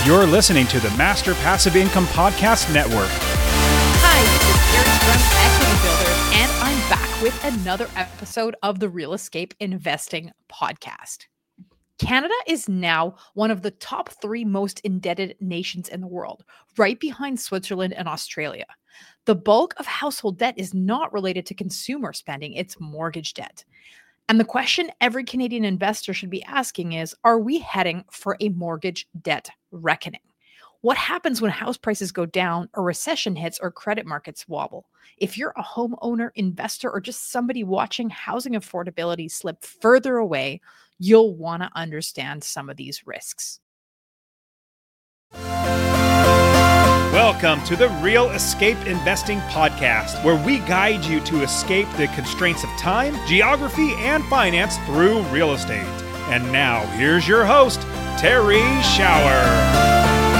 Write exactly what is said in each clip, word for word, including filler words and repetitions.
You're listening to the Master Passive Income Podcast Network. Hi, this is Gary from Equity Builders, and I'm back with another episode of the Real Escape Investing Podcast. Canada is now one of the top three most indebted nations in the world, right behind Switzerland and Australia. The bulk of household debt is not related to consumer spending, it's mortgage debt. And the question every Canadian investor should be asking is, are we heading for a mortgage debt reckoning? What happens when house prices go down, a recession hits, or credit markets wobble? If you're a homeowner, investor, or just somebody watching housing affordability slip further away, you'll want to understand some of these risks. Welcome to the Real Escape Investing Podcast, where we guide you to escape the constraints of time, geography, and finance through real estate. And now, here's your host, Terry Schauer.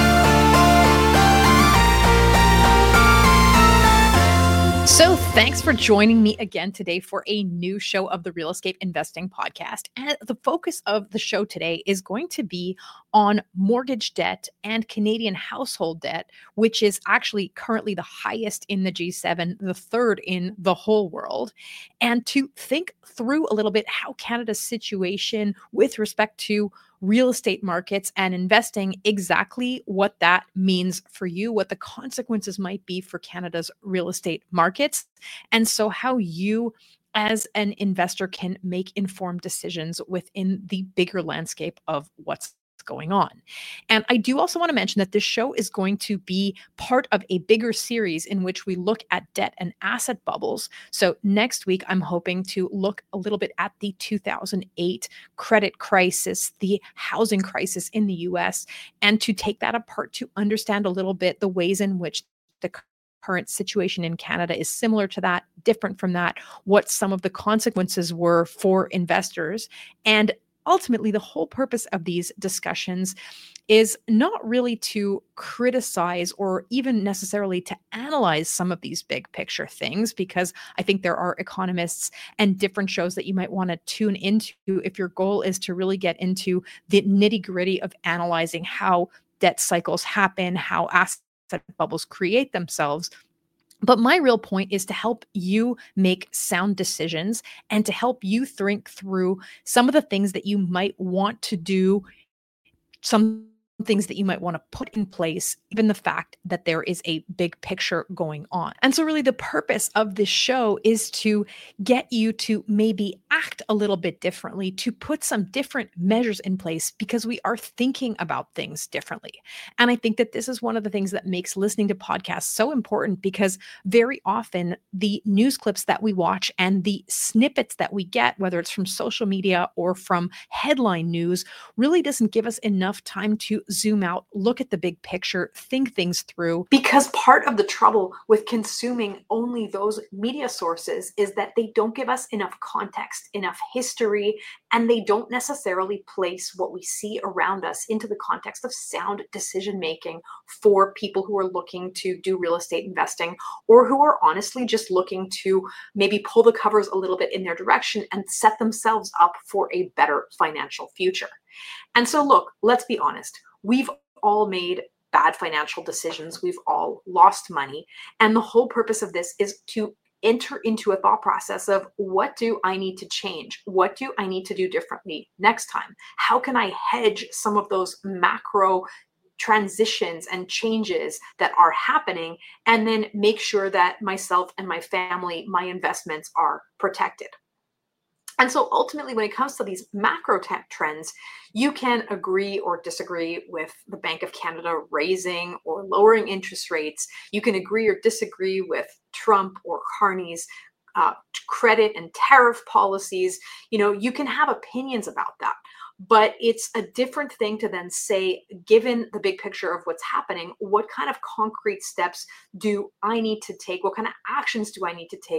So thanks for joining me again today for a new show of the Real Escape Investing Podcast. And the focus of the show today is going to be on mortgage debt and Canadian household debt, which is actually currently the highest in the G seven, the third in the whole world. And to think through a little bit how Canada's situation with respect to real estate markets and investing, exactly what that means for you, what the consequences might be for Canada's real estate markets, and so how you as an investor can make informed decisions within the bigger landscape of what's going on. And I do also want to mention that this show is going to be part of a bigger series in which we look at debt and asset bubbles. So next week, I'm hoping to look a little bit at the two thousand eight credit crisis, the housing crisis in the U S, and to take that apart to understand a little bit the ways in which the current situation in Canada is similar to that, different from that, what some of the consequences were for investors. And ultimately, the whole purpose of these discussions is not really to criticize or even necessarily to analyze some of these big picture things, because I think there are economists and different shows that you might want to tune into if your goal is to really get into the nitty-gritty of analyzing how debt cycles happen, how asset bubbles create themselves. But my real point is to help you make sound decisions and to help you think through some of the things that you might want to do, some things that you might want to put in place, given the fact that there is a big picture going on. And so really the purpose of this show is to get you to maybe act a little bit differently, to put some different measures in place, because we are thinking about things differently. And I think that this is one of the things that makes listening to podcasts so important, because very often the news clips that we watch and the snippets that we get, whether it's from social media or from headline news, really doesn't give us enough time to zoom out, look at the big picture, think things through. Because part of the trouble with consuming only those media sources is that they don't give us enough context, enough history, and they don't necessarily place what we see around us into the context of sound decision making for people who are looking to do real estate investing, or who are honestly just looking to maybe pull the covers a little bit in their direction and set themselves up for a better financial future. And so look, let's be honest. We've all made bad financial decisions. We've all lost money. And the whole purpose of this is to enter into a thought process of, what do I need to change? What do I need to do differently next time? How can I hedge some of those macro transitions and changes that are happening, and then make sure that myself and my family, my investments are protected? And so ultimately, when it comes to these macro tech trends, you can agree or disagree with the Bank of Canada raising or lowering interest rates. You can agree or disagree with Trump or Carney's uh, credit and tariff policies. You know, you can have opinions about that. But it's a different thing to then say, given the big picture of what's happening, what kind of concrete steps do I need to take? What kind of actions do I need to take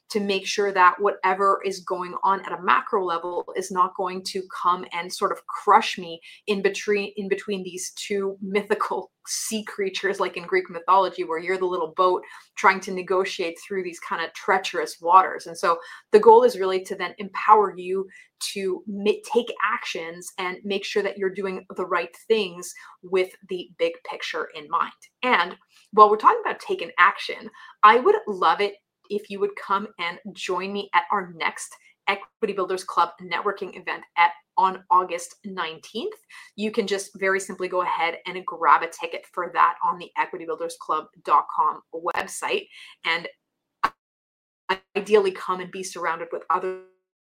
to make sure that whatever is going on at a macro level is not going to come and sort of crush me in between in between these two mythical sea creatures, like in Greek mythology, where you're the little boat trying to negotiate through these kind of treacherous waters. And so the goal is really to then empower you to ma- take actions and make sure that you're doing the right things with the big picture in mind. And while we're talking about taking action, I would love it if you would come and join me at our next Equity Builders Club networking event at on August nineteenth. You can just very simply go ahead and grab a ticket for that on the equity builders club dot com website, and ideally come and be surrounded with other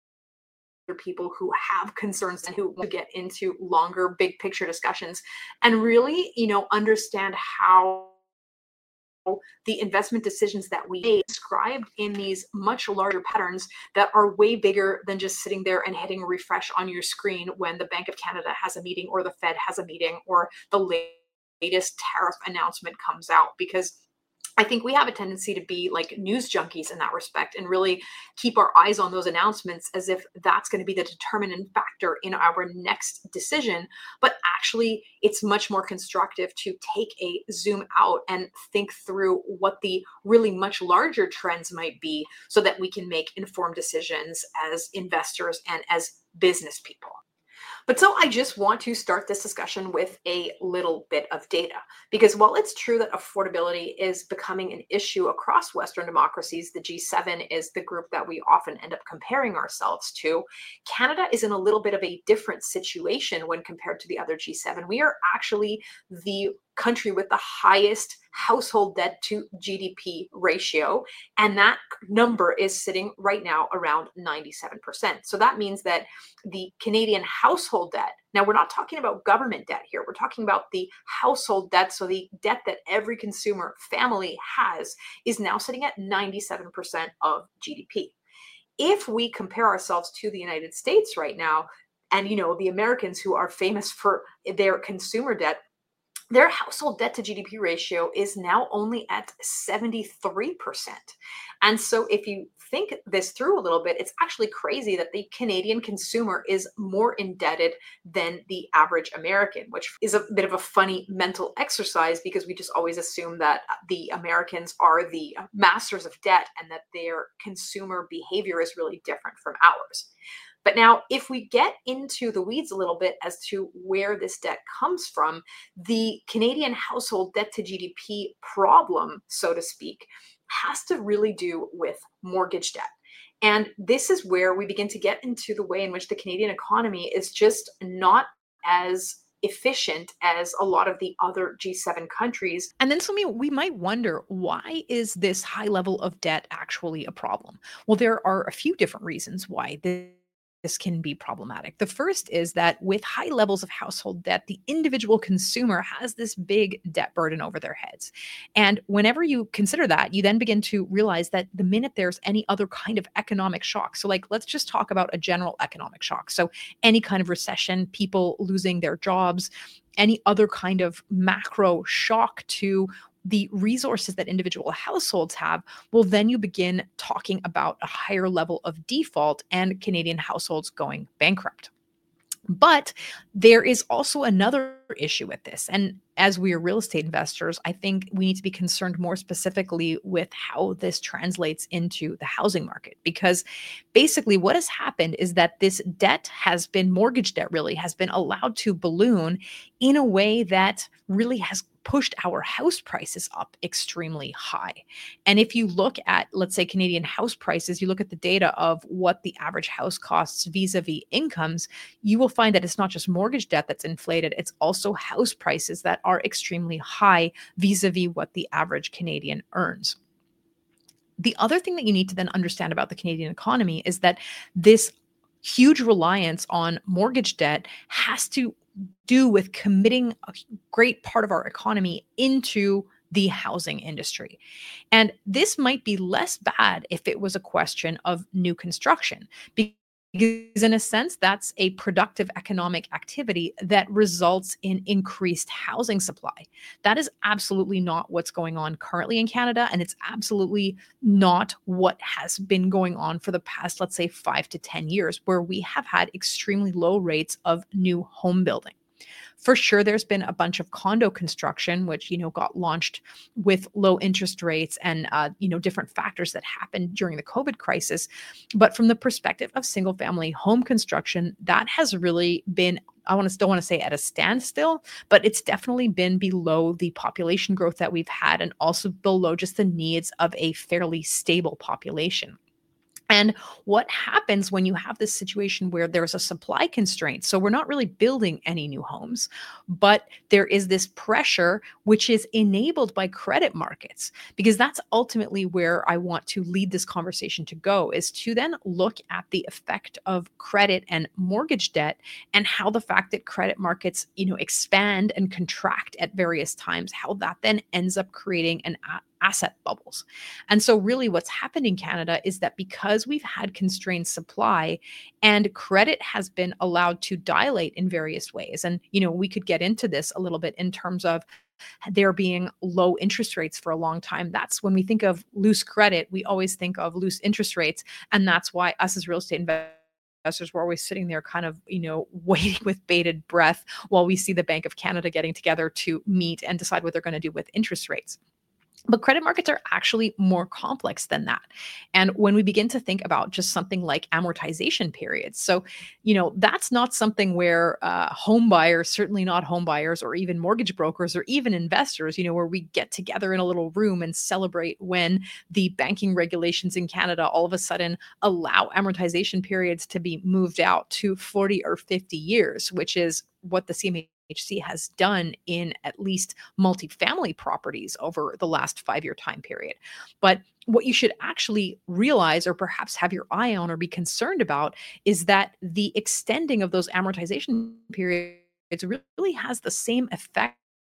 people who have concerns and who want to get into longer big picture discussions and really, you know, understand how the investment decisions that we make described in these much larger patterns that are way bigger than just sitting there and hitting refresh on your screen when the Bank of Canada has a meeting or the Fed has a meeting or the latest tariff announcement comes out. Because I think we have a tendency to be like news junkies in that respect and really keep our eyes on those announcements as if that's going to be the determinant factor in our next decision. But actually, it's much more constructive to take a zoom out and think through what the really much larger trends might be so that we can make informed decisions as investors and as business people. But so I just want to start this discussion with a little bit of data, because while it's true that affordability is becoming an issue across Western democracies, the G seven is the group that we often end up comparing ourselves to. Canada is in a little bit of a different situation when compared to the other G seven. We are actually the country with the highest household debt to G D P ratio, and that number is sitting right now around ninety-seven percent. So that means that the Canadian household debt, now we're not talking about government debt here, we're talking about the household debt, so the debt that every consumer family has, is now sitting at ninety-seven percent of G D P. If we compare ourselves to the United States right now, and you know, the Americans who are famous for their consumer debt, their household debt to G D P ratio is now only at seventy-three percent. And so if you think this through a little bit, it's actually crazy that the Canadian consumer is more indebted than the average American, which is a bit of a funny mental exercise because we just always assume that the Americans are the masters of debt and that their consumer behavior is really different from ours. But now, if we get into the weeds a little bit as to where this debt comes from, the Canadian household debt to G D P problem, so to speak, has to really do with mortgage debt. And this is where we begin to get into the way in which the Canadian economy is just not as efficient as a lot of the other G seven countries. And then, Sumi, we might wonder, why is this high level of debt actually a problem? Well, there are a few different reasons why this this can be problematic. The first is that with high levels of household debt, the individual consumer has this big debt burden over their heads. And whenever you consider that, you then begin to realize that the minute there's any other kind of economic shock, so like, let's just talk about a general economic shock. So any kind of recession, people losing their jobs, any other kind of macro shock to the resources that individual households have, well, then you begin talking about a higher level of default and Canadian households going bankrupt. But there is also another issue with this. And as we are real estate investors, I think we need to be concerned more specifically with how this translates into the housing market. Because basically what has happened is that this debt has been, mortgage debt really, has been allowed to balloon in a way that really has pushed our house prices up extremely high. And if you look at, let's say, Canadian house prices, you look at the data of what the average house costs vis-a-vis incomes, you will find that it's not just mortgage debt that's inflated, it's also house prices that are extremely high vis-a-vis what the average Canadian earns. The other thing that you need to then understand about the Canadian economy is that this huge reliance on mortgage debt has to do with committing a great part of our economy into the housing industry. And this might be less bad if it was a question of new construction, Because in a sense, that's a productive economic activity that results in increased housing supply. That is absolutely not what's going on currently in Canada. And it's absolutely not what has been going on for the past, let's say, five to ten years, where we have had extremely low rates of new home building. For sure, there's been a bunch of condo construction, which, you know, got launched with low interest rates and, uh, you know, different factors that happened during the COVID crisis. But from the perspective of single family home construction, that has really been, I want to still want to say at a standstill, but it's definitely been below the population growth that we've had and also below just the needs of a fairly stable population. And what happens when you have this situation where there's a supply constraint? So we're not really building any new homes, but there is this pressure which is enabled by credit markets, because that's ultimately where I want to lead this conversation to go, is to then look at the effect of credit and mortgage debt and how the fact that credit markets, you know, expand and contract at various times, how that then ends up creating an asset bubbles. And so really what's happened in Canada is that because we've had constrained supply and credit has been allowed to dilate in various ways. And, you know, we could get into this a little bit in terms of there being low interest rates for a long time. That's when we think of loose credit, we always think of loose interest rates. And that's why us as real estate investors investors were always sitting there kind of, you know, waiting with bated breath while we see the Bank of Canada getting together to meet and decide what they're going to do with interest rates. But credit markets are actually more complex than that. And when we begin to think about just something like amortization periods, so, you know, that's not something where uh, home buyers, certainly not home buyers or even mortgage brokers or even investors, you know, where we get together in a little room and celebrate when the banking regulations in Canada all of a sudden allow amortization periods to be moved out to forty or fifty years, which is what the C M H C has done in at least multifamily properties over the last five-year time period. But what you should actually realize, or perhaps have your eye on or be concerned about, is that the extending of those amortization periods really has the same effect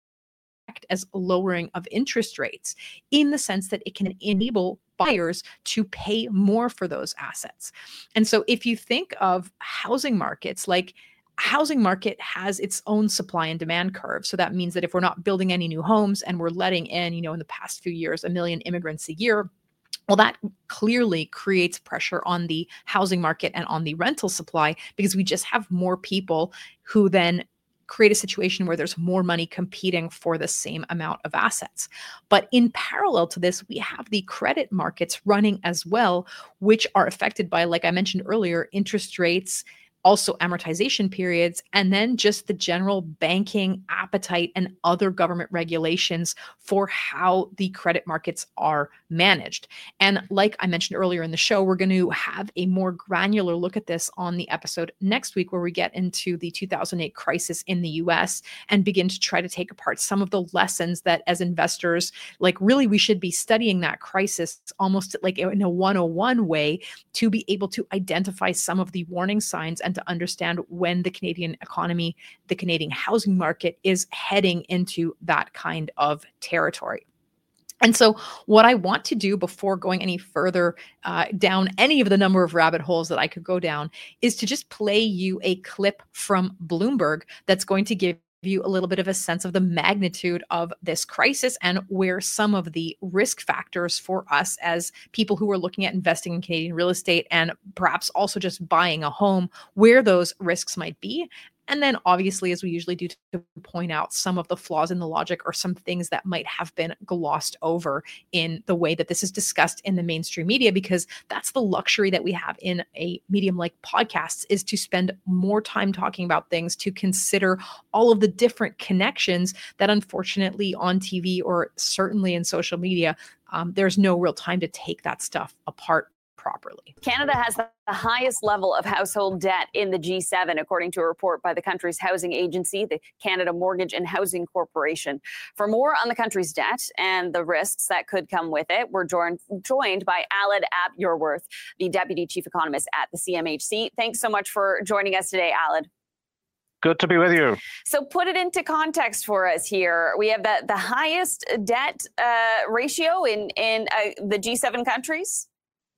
as lowering of interest rates, in the sense that it can enable buyers to pay more for those assets. And so if you think of housing markets, like housing market has its own supply and demand curve. So that means that if we're not building any new homes and we're letting in, you know, in the past few years, a million immigrants a year, well, that clearly creates pressure on the housing market and on the rental supply, because we just have more people who then create a situation where there's more money competing for the same amount of assets. But in parallel to this, we have the credit markets running as well, which are affected by, like I mentioned earlier, interest rates, also amortization periods, and then just the general banking appetite and other government regulations for how the credit markets are managed. And like I mentioned earlier in the show, we're going to have a more granular look at this on the episode next week, where we get into the two thousand eight crisis in the U S and begin to try to take apart some of the lessons that as investors, like really we should be studying that crisis almost like in a one oh one way to be able to identify some of the warning signs and to understand when the Canadian economy, the Canadian housing market is heading into that kind of territory. And so what I want to do before going any further uh, down any of the number of rabbit holes that I could go down is to just play you a clip from Bloomberg that's going to give you a little bit of a sense of the magnitude of this crisis and where some of the risk factors for us as people who are looking at investing in Canadian real estate and perhaps also just buying a home, where those risks might be. And then obviously, as we usually do, to point out some of the flaws in the logic or some things that might have been glossed over in the way that this is discussed in the mainstream media, because that's the luxury that we have in a medium like podcasts, is to spend more time talking about things, to consider all of the different connections that unfortunately on T V or certainly in social media, um, there's no real time to take that stuff apart properly. Canada has the highest level of household debt in the G seven, according to a report by the country's housing agency, the Canada Mortgage and Housing Corporation. For more on the country's debt and the risks that could come with it, we're joined, joined by Aled Abyorworth, the Deputy Chief Economist at the C M H C. Thanks so much for joining us today, Aled. Good to be with you. So put it into context for us here. We have the, the highest debt uh, ratio in, in uh, the G seven countries.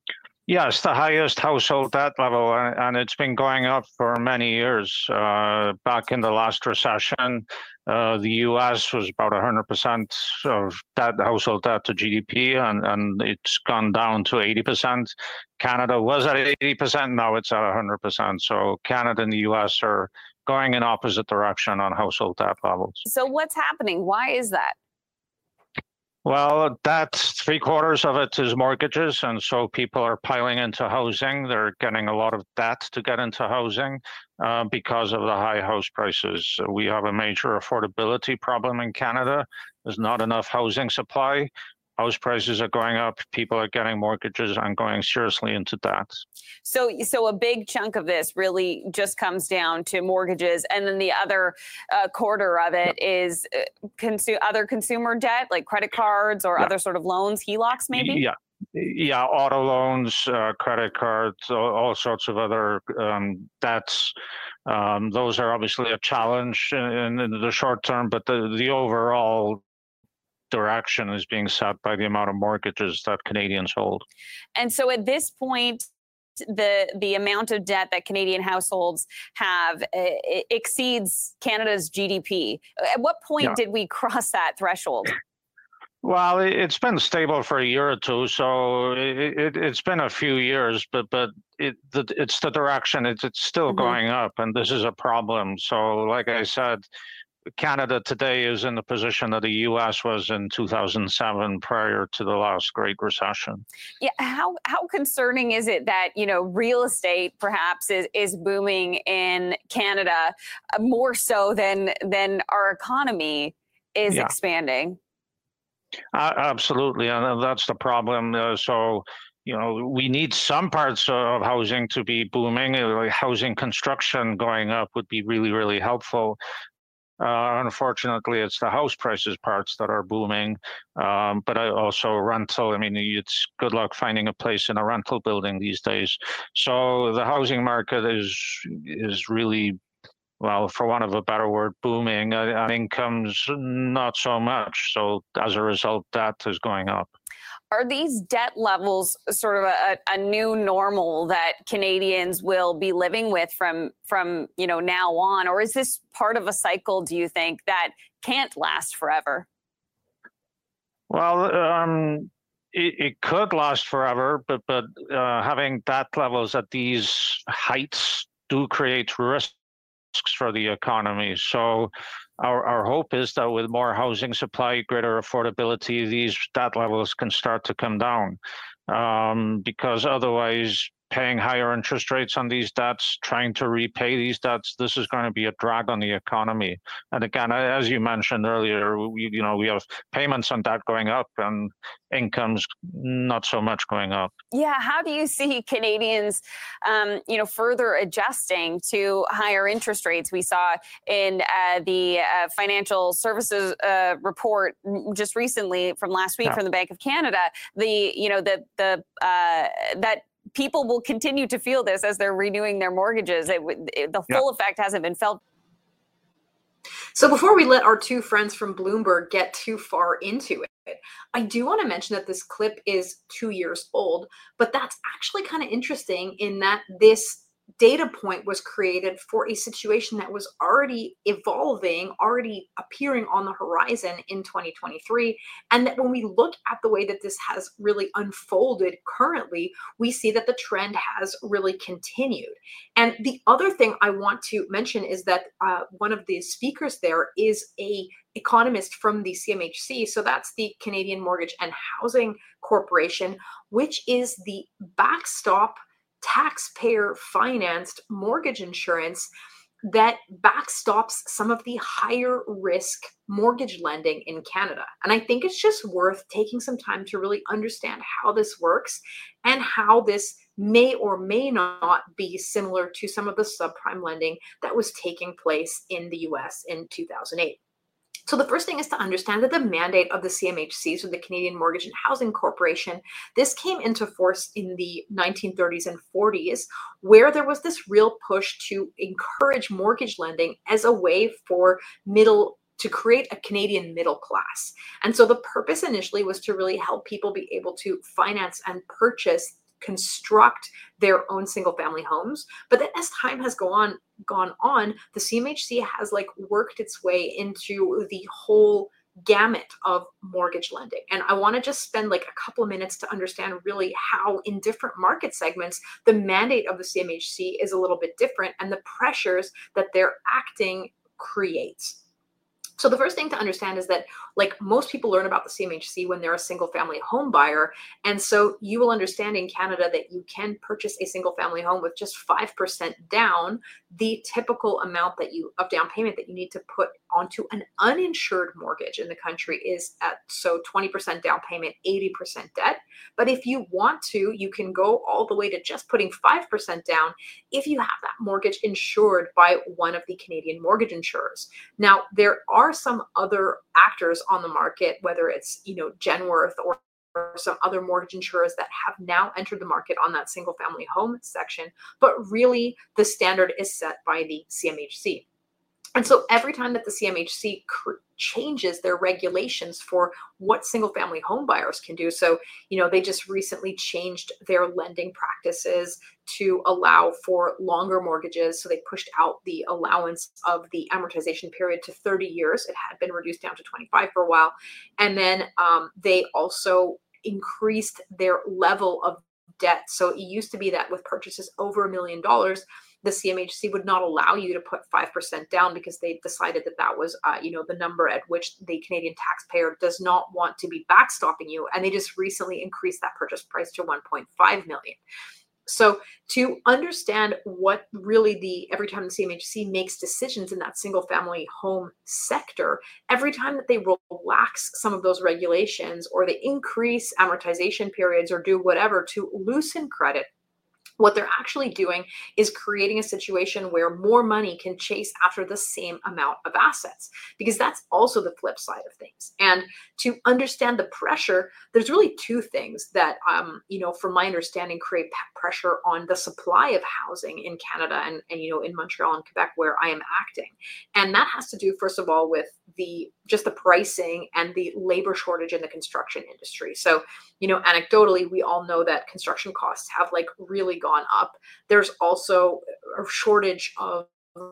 Yes, the highest household debt level, and, and it's been going up for many years. Uh, back in the last recession, uh, the U S was about one hundred percent of debt, household debt to G D P, and, and it's gone down to eighty percent. Canada was at eighty percent, now it's at one hundred percent. So Canada and the U S are going in opposite direction on household debt levels. So what's happening? Why is that? Well, that's three quarters of it is mortgages. And so people are piling into housing. They're getting a lot of debt to get into housing uh, because of the high house prices. We have a major affordability problem in Canada. There's not enough housing supply. House prices are going up. People are getting mortgages and going seriously into debt. So, so a big chunk of this really just comes down to mortgages, and then the other uh, quarter of it is uh, consu- other consumer debt, like credit cards or yeah. other sort of loans, H E L O Cs, maybe. Yeah, yeah, auto loans, uh, credit cards, all, all sorts of other um, debts. Um, those are obviously a challenge in, in the short term, but the the overall direction is being set by the amount of mortgages that Canadians hold. And so at this point, the the amount of debt that Canadian households have uh, exceeds Canada's G D P. At what point yeah. did we cross that threshold? Well, it's been stable for a year or two, so it, it, it's been a few years, but but it the, it's the direction. It's it's still mm-hmm. going up, and this is a problem. So, like I said, Canada today is in the position that the U S was in two thousand seven, prior to the last Great Recession. Yeah, how how concerning is it that, you know, real estate perhaps is, is booming in Canada more so than than our economy is yeah. expanding? Uh, absolutely, and that's the problem. Uh, so. You know, we need some parts of housing to be booming. Like housing construction going up would be really, really helpful. Uh, unfortunately, it's the house prices parts that are booming, um, but I also rental. I mean, it's good luck finding a place in a rental building these days. So the housing market is is really, well, for want of a better word, booming, uh, and incomes not so much. So as a result, debt is going up. Are these debt levels sort of a, a new normal that Canadians will be living with from, from, you know, now on? Or is this part of a cycle, do you think, that can't last forever? Well, um, it, it could last forever, but, but uh, having debt levels at these heights do create risks for the economy. So Our, our hope is that with more housing supply, greater affordability, these debt levels can start to come down, um, because otherwise paying higher interest rates on these debts, trying to repay these debts, this is going to be a drag on the economy. And again, as you mentioned earlier, we, you know, we have payments on debt going up and incomes not so much going up. Yeah, how do you see Canadians, um, you know, further adjusting to higher interest rates? We saw in uh, the uh, financial services uh, report just recently from last week yeah. from the Bank of Canada, the, you know, the the uh, that. people will continue to feel this as they're renewing their mortgages. It, it, the full yeah. effect hasn't been felt. So before we let our two friends from Bloomberg get too far into it, I do want to mention that this clip is two years old, but that's actually kind of interesting in that this data point was created for a situation that was already evolving, already appearing on the horizon in twenty twenty-three. And that when we look at the way that this has really unfolded currently, we see that the trend has really continued. And the other thing I want to mention is that uh, one of the speakers there is a economist from the C M H C. So that's the Canadian Mortgage and Housing Corporation, which is the backstop taxpayer financed mortgage insurance that backstops some of the higher risk mortgage lending in Canada. And I think it's just worth taking some time to really understand how this works and how this may or may not be similar to some of the subprime lending that was taking place in the U S in two thousand eight. So the first thing is to understand that the mandate of the C M H C, so the Canadian Mortgage and Housing Corporation, this came into force in the nineteen thirties and forties, where there was this real push to encourage mortgage lending as a way for middle to create a Canadian middle class. And so the purpose initially was to really help people be able to finance and purchase construct their own single family homes. But then as time has gone on, gone on, the C M H C has like worked its way into the whole gamut of mortgage lending. And I want to just spend like a couple of minutes to understand really how in different market segments, the mandate of the C M H C is a little bit different and the pressures that they're acting creates. So the first thing to understand is that like most people learn about the C M H C when they're a single family home buyer. And so you will understand in Canada that you can purchase a single family home with just five percent down. The typical amount that you of down payment that you need to put onto an uninsured mortgage in the country is at so twenty percent down payment, eighty percent debt. But if you want to, you can go all the way to just putting five percent down if you have that mortgage insured by one of the Canadian mortgage insurers. Now, there are some other actors on the market, whether it's, you know, Genworth or or some other mortgage insurers that have now entered the market on that single family home section, but really the standard is set by the C M H C. And so every time that the C M H C cr- changes their regulations for what single family home buyers can do. So, you know, they just recently changed their lending practices to allow for longer mortgages. So they pushed out the allowance of the amortization period to thirty years. It had been reduced down to twenty-five for a while. And then um, they also increased their level of debt. So it used to be that with purchases over a million dollars, the C M H C would not allow you to put five percent down because they decided that that was, uh, you know, the number at which the Canadian taxpayer does not want to be backstopping you. And they just recently increased that purchase price to one point five million. So to understand what really the, every time the C M H C makes decisions in that single family home sector, every time that they relax some of those regulations or they increase amortization periods or do whatever to loosen credit, what they're actually doing is creating a situation where more money can chase after the same amount of assets, because that's also the flip side of things. And to understand the pressure, there's really two things that, um, you know, from my understanding, create pressure on the supply of housing in Canada and, and, you know, in Montreal and Quebec, where I am acting. And that has to do, first of all, with the just the pricing and the labor shortage in the construction industry. So, you know, anecdotally, we all know that construction costs have like really gone up. There's also a shortage of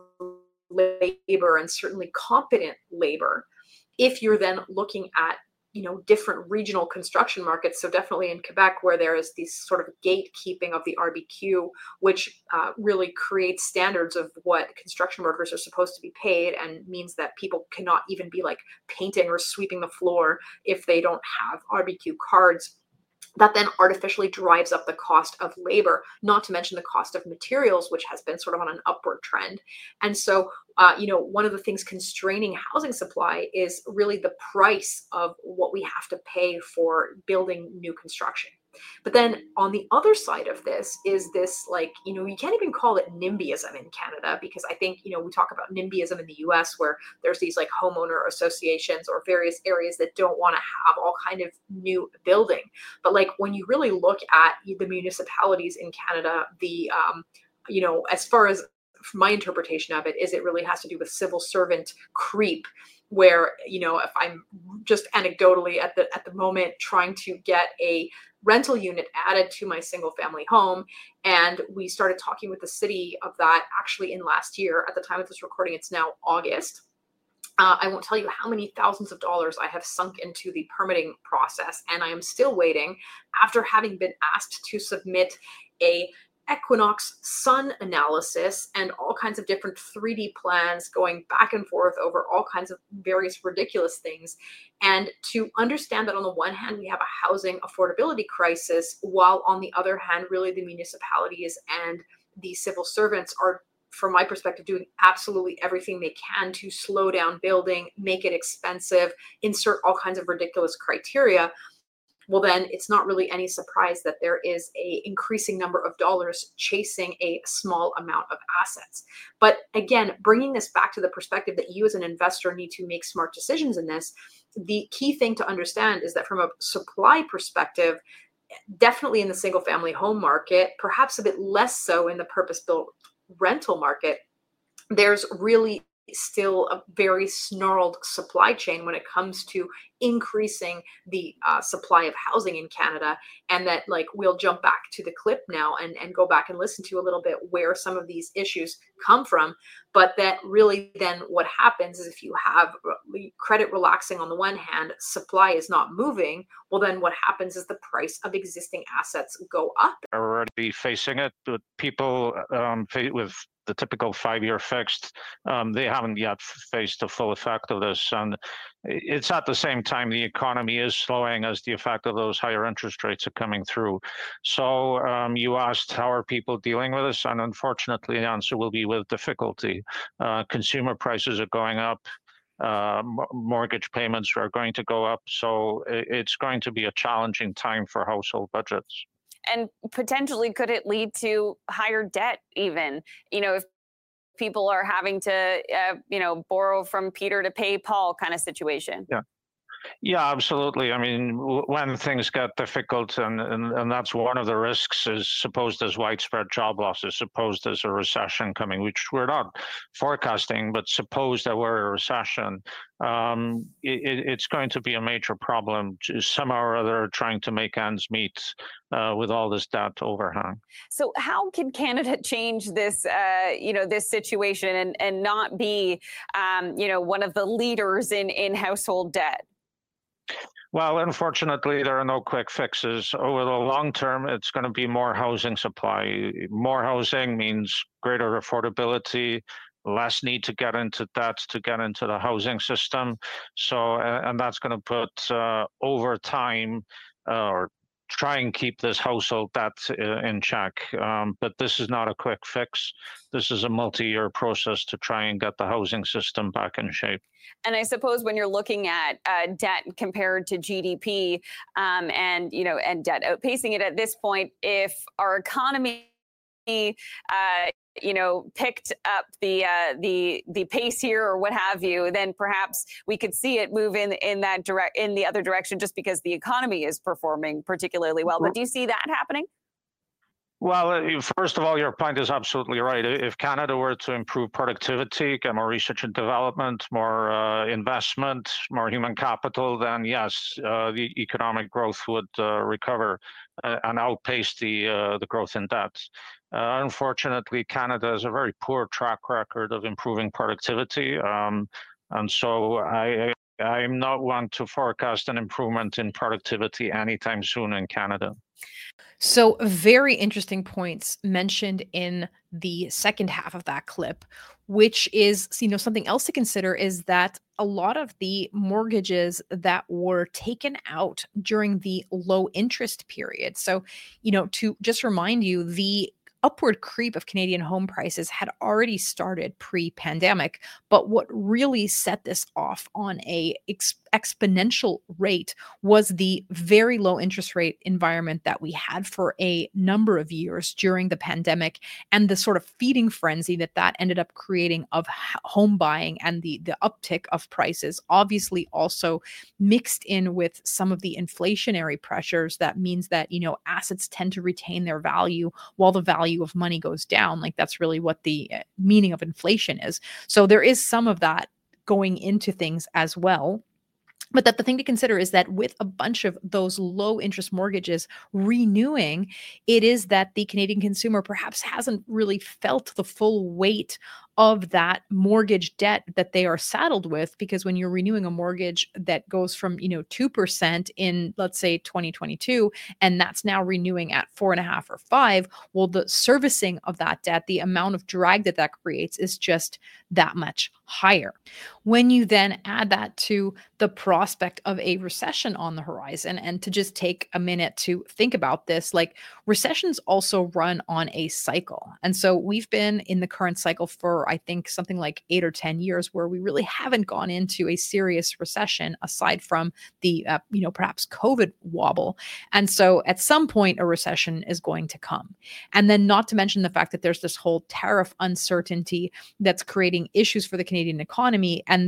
labor and certainly competent labor. If you're then looking at, you know, different regional construction markets, so definitely in Quebec, where there is this sort of gatekeeping of the R B Q, which uh, really creates standards of what construction workers are supposed to be paid, and means that people cannot even be like painting or sweeping the floor if they don't have R B Q cards. That then artificially drives up the cost of labor, not to mention the cost of materials, which has been sort of on an upward trend. And so, uh, you know, one of the things constraining housing supply is really the price of what we have to pay for building new construction. But then on the other side of this is this, like, you know, you can't even call it NIMBYism in Canada, because I think, you know, we talk about NIMBYism in the U S where there's these like homeowner associations or various areas that don't want to have all kind of new building. But like when you really look at the municipalities in Canada, the, um, you know, as far as my interpretation of it is it really has to do with civil servant creep, where, you know, if I'm just anecdotally at the at the moment trying to get a rental unit added to my single family home, and we started talking with the city of that actually in last year. At the time of this recording, it's now August. Uh, I won't tell you how many thousands of dollars I have sunk into the permitting process, and I am still waiting after having been asked to submit a Equinox sun analysis and all kinds of different three D plans going back and forth over all kinds of various ridiculous things. And to understand that on the one hand, we have a housing affordability crisis, while on the other hand, really the municipalities and the civil servants are, from my perspective, doing absolutely everything they can to slow down building, make it expensive, insert all kinds of ridiculous criteria. Well, then it's not really any surprise that there is a increasing number of dollars chasing a small amount of assets. But again, bringing this back to the perspective that you as an investor need to make smart decisions in this, the key thing to understand is that from a supply perspective, definitely in the single family home market, perhaps a bit less so in the purpose-built rental market, there's really still a very snarled supply chain when it comes to increasing the uh, supply of housing in Canada. And that, like, we'll jump back to the clip now and, and go back and listen to a little bit where some of these issues come from. But that really then what happens is if you have credit relaxing on the one hand, supply is not moving, well, then what happens is the price of existing assets go up. We're already facing it, but people um, with the typical five-year fixed, um, they haven't yet faced the full effect of this. And it's at the same time the economy is slowing as the effect of those higher interest rates are coming through. So um, you asked, how are people dealing with this? And unfortunately, the answer will be with difficulty. Uh, consumer prices are going up. Uh, mortgage payments are going to go up. So it's going to be a challenging time for household budgets. And potentially, could it lead to higher debt even? You know, if people are having to, uh, you know, borrow from Peter to pay Paul kind of situation. Yeah. Yeah, absolutely. I mean, when things get difficult, and, and, and that's one of the risks, is suppose there's widespread job losses, suppose there's a recession coming, which we're not forecasting, but suppose there were a recession, um, it, it's going to be a major problem, somehow or other trying to make ends meet uh, with all this debt overhang. So how can Canada change this, uh, you know, this situation and, and not be, um, you know, one of the leaders in, in household debt? Well, unfortunately, there are no quick fixes. Over the long term, it's going to be more housing supply. More housing means greater affordability, less need to get into debt to get into the housing system. So, and that's going to put uh, over time, uh, or try and keep this household debt in check. Um, but this is not a quick fix. This is a multi-year process to try and get the housing system back in shape. And I suppose when you're looking at uh, debt compared to G D P, um, and, you know, and debt outpacing it at this point, if our economy, uh, you know, picked up the uh, the the pace here or what have you, then perhaps we could see it move in in that direct in the other direction, just because the economy is performing particularly well. But do you see that happening? Well, first of all, your point is absolutely right. If Canada were to improve productivity, get more research and development, more uh, investment, more human capital, then yes, uh, the economic growth would uh, recover uh, and outpace the uh, the growth in debt. Uh, unfortunately, Canada has a very poor track record of improving productivity, um, and so I. I'm not one to forecast an improvement in productivity anytime soon in Canada. So very interesting points mentioned in the second half of that clip, which is, you know, something else to consider is that a lot of the mortgages that were taken out during the low interest period. So, you know, to just remind you, the upward creep of Canadian home prices had already started pre-pandemic, but what really set this off on a ex- exponential rate was the very low interest rate environment that we had for a number of years during the pandemic, and the sort of feeding frenzy that that ended up creating of home buying, and the the uptick of prices, obviously also mixed in with some of the inflationary pressures. That means that, you know, assets tend to retain their value while the value of money goes down. Like, that's really what the meaning of inflation is. So there is some of that going into things as well. But that the thing to consider is that with a bunch of those low interest mortgages renewing, it is that the Canadian consumer perhaps hasn't really felt the full weight of that mortgage debt that they are saddled with. Because when you're renewing a mortgage that goes from, you know, two percent in, let's say, twenty twenty-two, and that's now renewing at four and a half or five, well, the servicing of that debt, the amount of drag that that creates is just that much higher. When you then add that to the prospect of a recession on the horizon, and to just take a minute to think about this, like, recessions also run on a cycle. And so we've been in the current cycle for, I think, something like eight or ten years where we really haven't gone into a serious recession aside from the, uh, you know, perhaps COVID wobble. And so at some point, a recession is going to come. And then, not to mention the fact that there's this whole tariff uncertainty that's creating issues for the Canadian economy, and the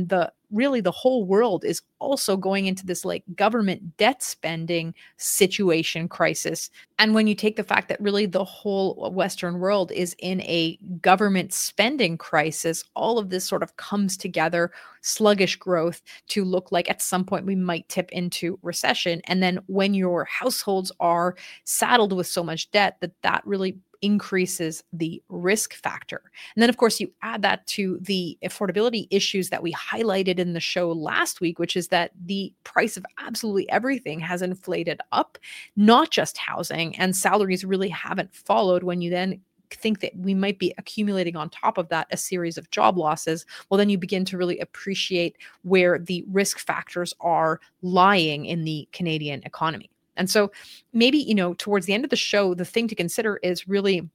really the whole world is also going into this like government debt spending situation crisis. And when you take the fact that really the whole Western world is in a government spending crisis, all of this sort of comes together, sluggish growth to look like at some point we might tip into recession. And then when your households are saddled with so much debt, that that really increases the risk factor. And then, of course, you add that to the affordability issues that we highlighted in the show last week, which is that the price of absolutely everything has inflated up, not just housing, and salaries really haven't followed. When you then think that we might be accumulating on top of that a series of job losses, well, then you begin to really appreciate where the risk factors are lying in the Canadian economy. And so maybe, you know, towards the end of the show, the thing to consider is really,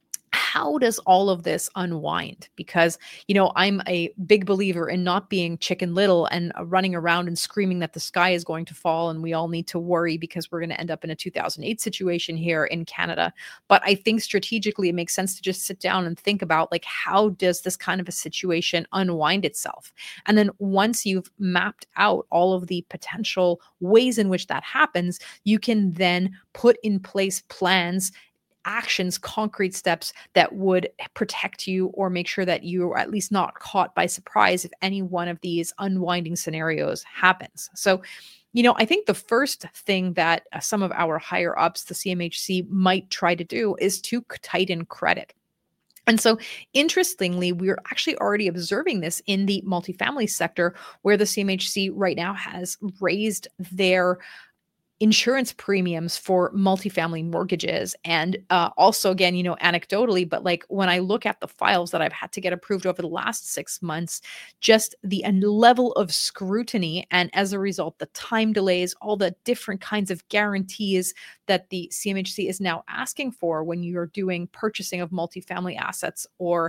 how does all of this unwind? Because, you know, I'm a big believer in not being Chicken Little and uh, running around and screaming that the sky is going to fall and we all need to worry because we're going to end up in a two thousand eight situation here in Canada. But I think strategically it makes sense to just sit down and think about, like, how does this kind of a situation unwind itself? And then once you've mapped out all of the potential ways in which that happens, you can then put in place plans, actions, concrete steps that would protect you or make sure that you are at least not caught by surprise if any one of these unwinding scenarios happens. So, you know, I think the first thing that uh, some of our higher ups, the C M H C, might try to do is to tighten credit. And so, interestingly, we're actually already observing this in the multifamily sector, where the C M H C right now has raised their insurance premiums for multifamily mortgages. And uh, also, again, you know, anecdotally, but like when I look at the files that I've had to get approved over the last six months, just the level of scrutiny, and as a result, the time delays, all the different kinds of guarantees that the C M H C is now asking for when you're doing purchasing of multifamily assets or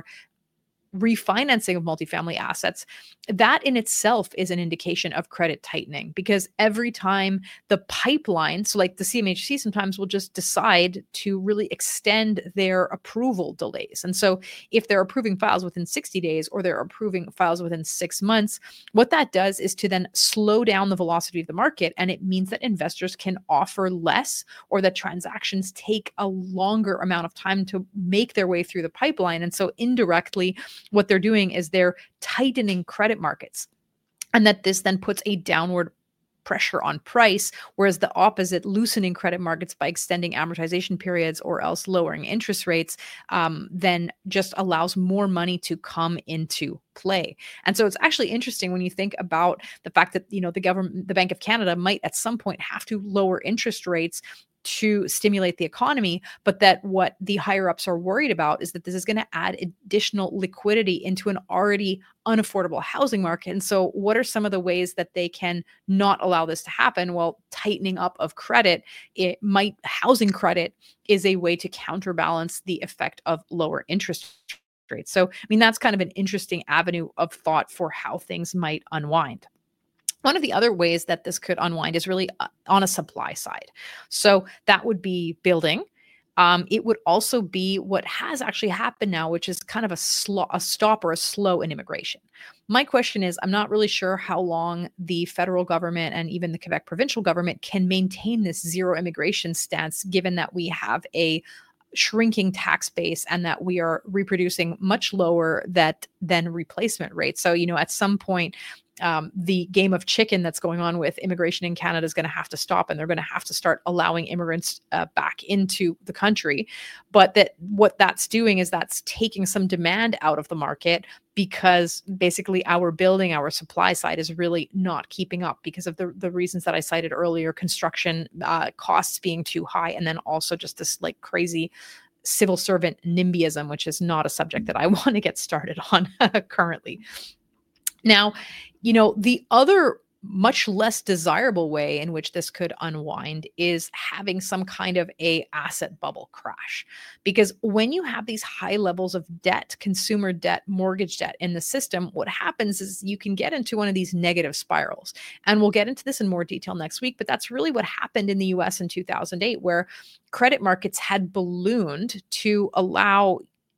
refinancing of multifamily assets, that in itself is an indication of credit tightening, because every time the pipeline, so like the C M H C sometimes will just decide to really extend their approval delays. And so if they're approving files within sixty days or they're approving files within six months, what that does is to then slow down the velocity of the market. And it means that investors can offer less, or that transactions take a longer amount of time to make their way through the pipeline. And so indirectly, what they're doing is they're tightening credit markets, and that this then puts a downward pressure on price, whereas the opposite, loosening credit markets by extending amortization periods or else lowering interest rates, um, then just allows more money to come into play. And so it's actually interesting when you think about the fact that, you know, the government, the Bank of Canada might at some point have to lower interest rates to stimulate the economy, but that what the higher ups are worried about is that this is going to add additional liquidity into an already unaffordable housing market. And so what are some of the ways that they can not allow this to happen? Well, tightening up of credit, it might, housing credit is a way to counterbalance the effect of lower interest rates. So, I mean, that's kind of an interesting avenue of thought for how things might unwind. One of the other ways that this could unwind is really on a supply side. So that would be building. Um, it would also be what has actually happened now, which is kind of a, sl- a stop or a slow in immigration. My question is, I'm not really sure how long the federal government and even the Quebec provincial government can maintain this zero immigration stance, given that we have a shrinking tax base and that we are reproducing much lower that than replacement rates. So, you know, at some point, Um, the game of chicken that's going on with immigration in Canada is going to have to stop, and they're going to have to start allowing immigrants uh, back into the country. But that what that's doing is that's taking some demand out of the market, because basically our building, our supply side is really not keeping up because of the, the reasons that I cited earlier, construction uh, costs being too high, and then also just this like crazy civil servant NIMBYism, which is not a subject that I want to get started on currently. Now, you know, the other much less desirable way in which this could unwind is having some kind of a asset bubble crash. Because when you have these high levels of debt, consumer debt, mortgage debt in the system, what happens is you can get into one of these negative spirals. And we'll get into this in more detail next week, but that's really what happened in the U S in two thousand eight, where credit markets had ballooned to allow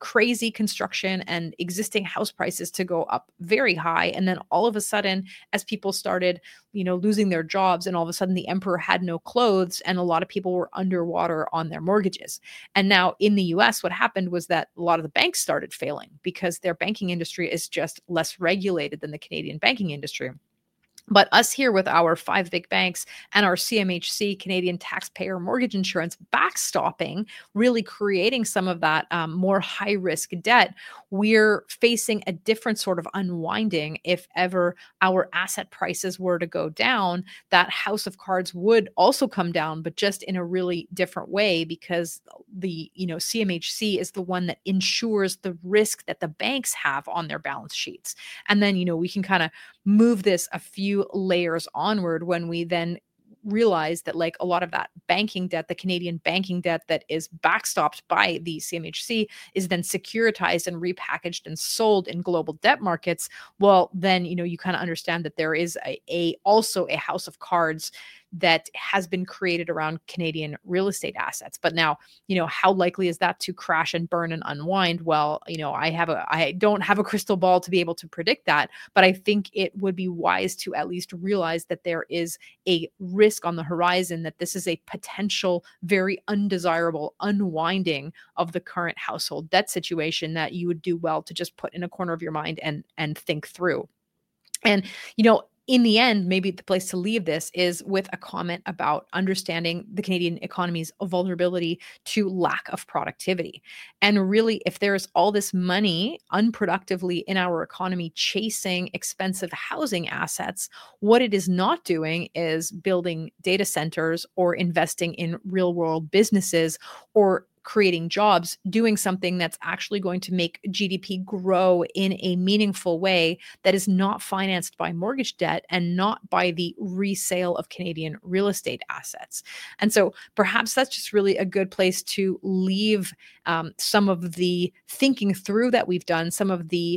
crazy construction and existing house prices to go up very high. And then all of a sudden, as people started, you know, losing their jobs, and all of a sudden the emperor had no clothes and a lot of people were underwater on their mortgages. And now in the U S, what happened was that a lot of the banks started failing because their banking industry is just less regulated than the Canadian banking industry. But us here with our five big banks and our C M H C, Canadian Taxpayer Mortgage Insurance, backstopping, really creating some of that um, more high-risk debt, we're facing a different sort of unwinding. If ever our asset prices were to go down, that house of cards would also come down, but just in a really different way, because the, you know, C M H C is the one that insures the risk that the banks have on their balance sheets. And then, you know, we can kind of move this a few layers onward when we then realize that, like, a lot of that banking debt, the Canadian banking debt that is backstopped by the C M H C, is then securitized and repackaged and sold in global debt markets. Well, then, you know, you kind of understand that there is a, a also a house of cards that has been created around Canadian real estate assets. But now, you know, how likely is that to crash and burn and unwind? Well, you know, I have a, I don't have a crystal ball to be able to predict that, but I think it would be wise to at least realize that there is a risk on the horizon, that this is a potential, very undesirable unwinding of the current household debt situation that you would do well to just put in a corner of your mind and, and think through. And, you know, in the end, maybe the place to leave this is with a comment about understanding the Canadian economy's vulnerability to lack of productivity. And really, if there's all this money unproductively in our economy chasing expensive housing assets, what it is not doing is building data centers or investing in real world businesses or creating jobs, doing something that's actually going to make G D P grow in a meaningful way that is not financed by mortgage debt and not by the resale of Canadian real estate assets. And so perhaps that's just really a good place to leave um, some of the thinking through that we've done, some of the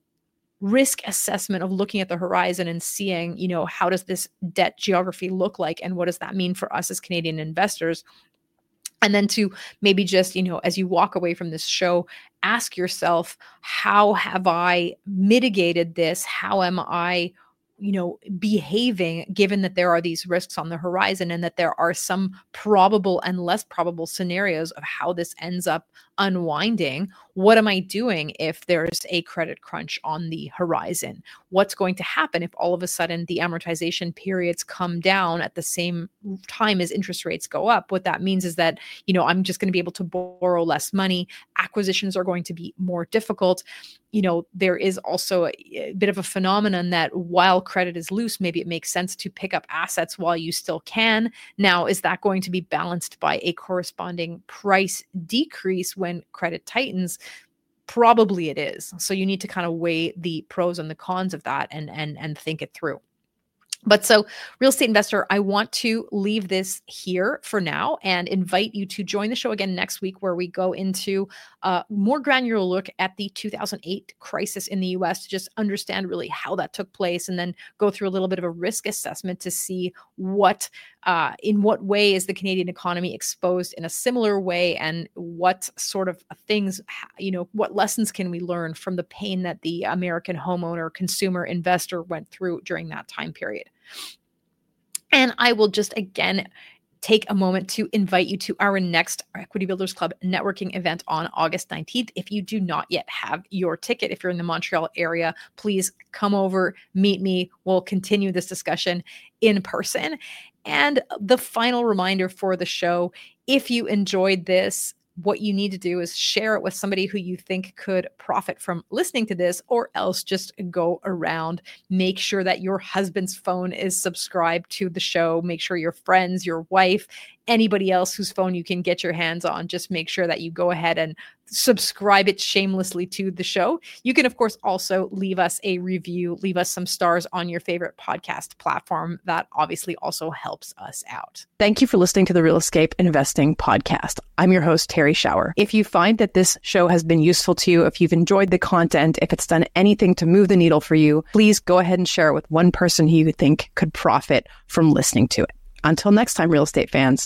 risk assessment of looking at the horizon and seeing, you know, how does this debt geography look like and what does that mean for us as Canadian investors? And then to maybe just, you know, as you walk away from this show, ask yourself, how have I mitigated this? How am I, you know, behaving given that there are these risks on the horizon and that there are some probable and less probable scenarios of how this ends up unwinding? What am I doing if there's a credit crunch on the horizon? What's going to happen if all of a sudden the amortization periods come down at the same time as interest rates go up? What that means is that, you know, I'm just going to be able to borrow less money. Acquisitions are going to be more difficult. You know, there is also a, a bit of a phenomenon that while credit is loose, maybe it makes sense to pick up assets while you still can. Now, is that going to be balanced by a corresponding price decrease when credit tightens? Probably it is. So you need to kind of weigh the pros and the cons of that and and and think it through. But so, real estate investor, I want to leave this here for now and invite you to join the show again next week, where we go into a more granular look at the two thousand eight crisis in the U S to just understand really how that took place, and then go through a little bit of a risk assessment to see what, uh, in what way is the Canadian economy exposed in a similar way, and what sort of things, you know, what lessons can we learn from the pain that the American homeowner, consumer, investor went through during that time period. And I will just again take a moment to invite you to our next Equity Builders Club networking event on August nineteenth. If you do not yet have your ticket, if you're in the Montreal area, please come over, meet me. We'll continue this discussion in person. And the final reminder for the show, if you enjoyed this, what you need to do is share it with somebody who you think could profit from listening to this, or else just go around. Make sure that your husband's phone is subscribed to the show. Make sure your friends, your wife, anybody else whose phone you can get your hands on, just make sure that you go ahead and subscribe it shamelessly to the show. You can, of course, also leave us a review, leave us some stars on your favorite podcast platform. That obviously also helps us out. Thank you for listening to the Real Escape Investing Podcast. I'm your host, Terry Schauer. If you find that this show has been useful to you, if you've enjoyed the content, if it's done anything to move the needle for you, please go ahead and share it with one person who you think could profit from listening to it. Until next time, real estate fans.